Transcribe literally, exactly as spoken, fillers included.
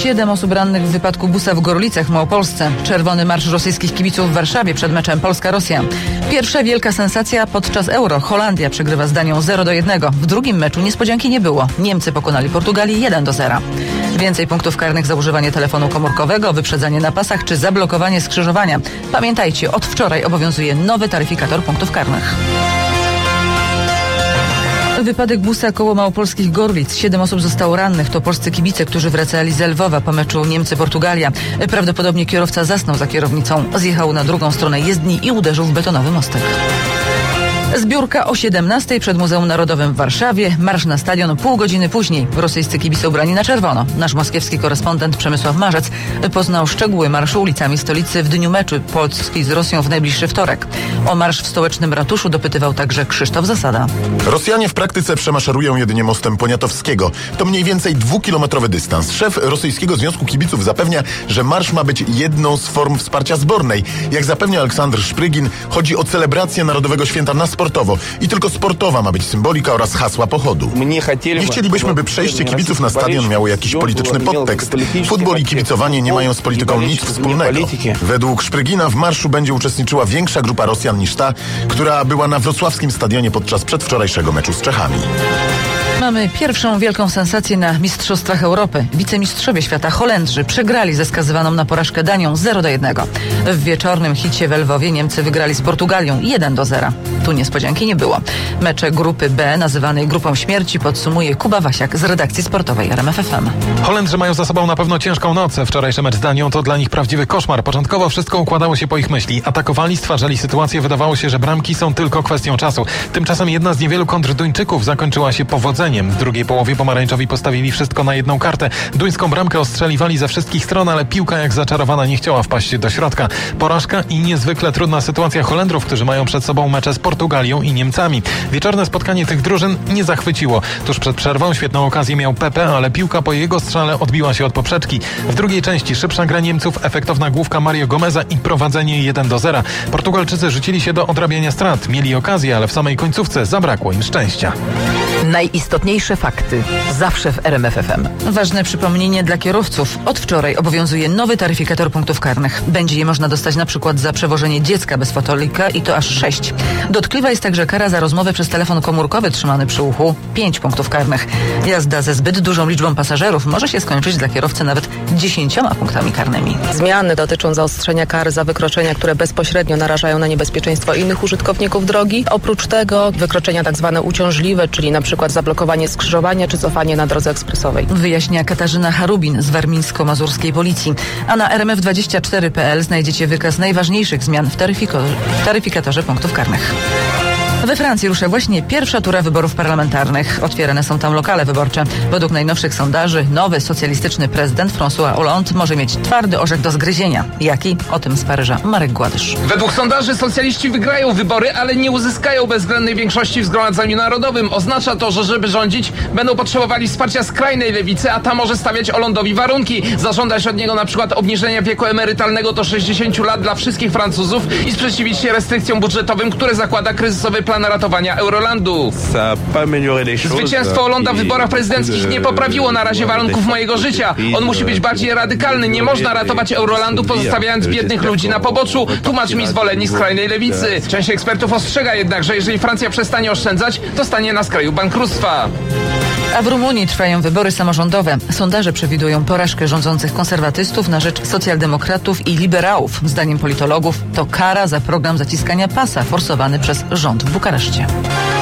Siedem osób rannych w wypadku busa w Gorlicach w Małopolsce. Czerwony marsz rosyjskich kibiców w Warszawie przed meczem Polska-Rosja. Pierwsza wielka sensacja podczas Euro. Holandia przegrywa z Danią zero do jednego. W drugim meczu niespodzianki nie było. Niemcy pokonali Portugalię jeden do zera. Więcej punktów karnych za używanie telefonu komórkowego, wyprzedzanie na pasach czy zablokowanie skrzyżowania. Pamiętajcie, od wczoraj obowiązuje nowy taryfikator punktów karnych. Wypadek busa koło małopolskich Gorlic. Siedem osób zostało rannych. To polscy kibice, którzy wracali z Lwowa po meczu Niemcy-Portugalia. Prawdopodobnie kierowca zasnął za kierownicą. Zjechał na drugą stronę jezdni i uderzył w betonowy mostek. Zbiórka o siedemnastej przed Muzeum Narodowym w Warszawie. Marsz na stadion pół godziny później. Rosyjscy kibice ubrani na czerwono. Nasz moskiewski korespondent Przemysław Marzec poznał szczegóły marszu ulicami stolicy w dniu meczu Polski z Rosją w najbliższy wtorek. O marsz w stołecznym ratuszu dopytywał także Krzysztof Zasada. Rosjanie w praktyce przemaszerują jedynie mostem Poniatowskiego. To mniej więcej dwukilometrowy dystans. Szef Rosyjskiego Związku Kibiców zapewnia, że marsz ma być jedną z form wsparcia zbornej. Jak zapewnia Aleksandr Szprygin, chodzi o celebrację Narodowego Święta na sportowo. I tylko sportowa ma być symbolika oraz hasła pochodu. Nie chcielibyśmy, by przejście kibiców na stadion miało jakiś polityczny podtekst. Futbol i kibicowanie nie mają z polityką nic wspólnego. Według Szprygina w marszu będzie uczestniczyła większa grupa Rosjan niż ta, która była na wrocławskim stadionie podczas przedwczorajszego meczu z Czechami. Mamy pierwszą wielką sensację na Mistrzostwach Europy. Wicemistrzowie świata Holendrzy przegrali ze skazywaną na porażkę Danią zero do jednego. W wieczornym hicie w Lwowie Niemcy wygrali z Portugalią jeden do zera. Tu niespodzianki nie było. Mecze grupy B, nazywanej grupą śmierci, podsumuje Kuba Wasiak z redakcji sportowej R M F F M. Holendrzy mają za sobą na pewno ciężką noc. Wczorajszy mecz z Danią to dla nich prawdziwy koszmar. Początkowo wszystko układało się po ich myśli. Atakowali, stwarzali sytuację, wydawało się, że bramki są tylko kwestią czasu. Tymczasem jedna z niewielu kontr Duńczyków zakończyła się powodzeniem. W drugiej połowie pomarańczowi postawili wszystko na jedną kartę. Duńską bramkę ostrzeliwali ze wszystkich stron, ale piłka jak zaczarowana nie chciała wpaść do środka. Porażka i niezwykle trudna sytuacja Holendrów, którzy mają przed sobą mecze z Portugalią i Niemcami. Wieczorne spotkanie tych drużyn nie zachwyciło. Tuż przed przerwą świetną okazję miał Pepe, ale piłka po jego strzale odbiła się od poprzeczki. W drugiej części szybsza gra Niemców, efektowna główka Mario Gomeza i prowadzenie jeden do zera. Portugalczycy rzucili się do odrabiania strat. Mieli okazję, ale w samej końcówce zabrakło im szczęścia. Najistotniejsze fakty. Zawsze w R M F F M. Ważne przypomnienie dla kierowców. Od wczoraj obowiązuje nowy taryfikator punktów karnych. Będzie je można dostać na przykład za przewożenie dziecka bez fotolika i to aż sześć. Dotkliwa jest także kara za rozmowę przez telefon komórkowy trzymany przy uchu. pięć punktów karnych. Jazda ze zbyt dużą liczbą pasażerów może się skończyć dla kierowcy nawet dziesięcioma punktami karnymi. Zmiany dotyczą zaostrzenia kar za wykroczenia, które bezpośrednio narażają na niebezpieczeństwo innych użytkowników drogi. Oprócz tego wykroczenia tak zwane uciążliwe, czyli na przykład zablokowanie skrzyżowania czy cofanie na drodze ekspresowej. Wyjaśnia Katarzyna Harubin z warmińsko-mazurskiej policji. A na R M F dwadzieścia cztery kropka p l znajdziecie wykaz najważniejszych zmian w, taryfiko- w taryfikatorze punktów karnych. We Francji rusza właśnie pierwsza tura wyborów parlamentarnych. Otwierane są tam lokale wyborcze. Według najnowszych sondaży nowy socjalistyczny prezydent François Hollande może mieć twardy orzech do zgryzienia. Jaki? O tym z Paryża Marek Gładysz. Według sondaży socjaliści wygrają wybory, ale nie uzyskają bezwzględnej większości w Zgromadzeniu Narodowym. Oznacza to, że żeby rządzić, będą potrzebowali wsparcia skrajnej lewicy, a ta może stawiać Hollande'owi warunki. Zażądać od niego na przykład obniżenia wieku emerytalnego do sześćdziesięciu lat dla wszystkich Francuzów i sprzeciwić się restrykcjom budżetowym, które zakłada kryzysowy plan ratowania Eurolandu. Zwycięstwo Hollanda w wyborach prezydenckich nie poprawiło na razie warunków mojego życia. On musi być bardziej radykalny. Nie można ratować Eurolandu, pozostawiając biednych ludzi na poboczu, tłumacz mi zwolennik skrajnej lewicy. Część ekspertów ostrzega jednak, że jeżeli Francja przestanie oszczędzać, to stanie na skraju bankructwa. A w Rumunii trwają wybory samorządowe. Sondaże przewidują porażkę rządzących konserwatystów na rzecz socjaldemokratów i liberałów. Zdaniem politologów to kara za program zaciskania pasa forsowany przez rząd w Bukareszcie.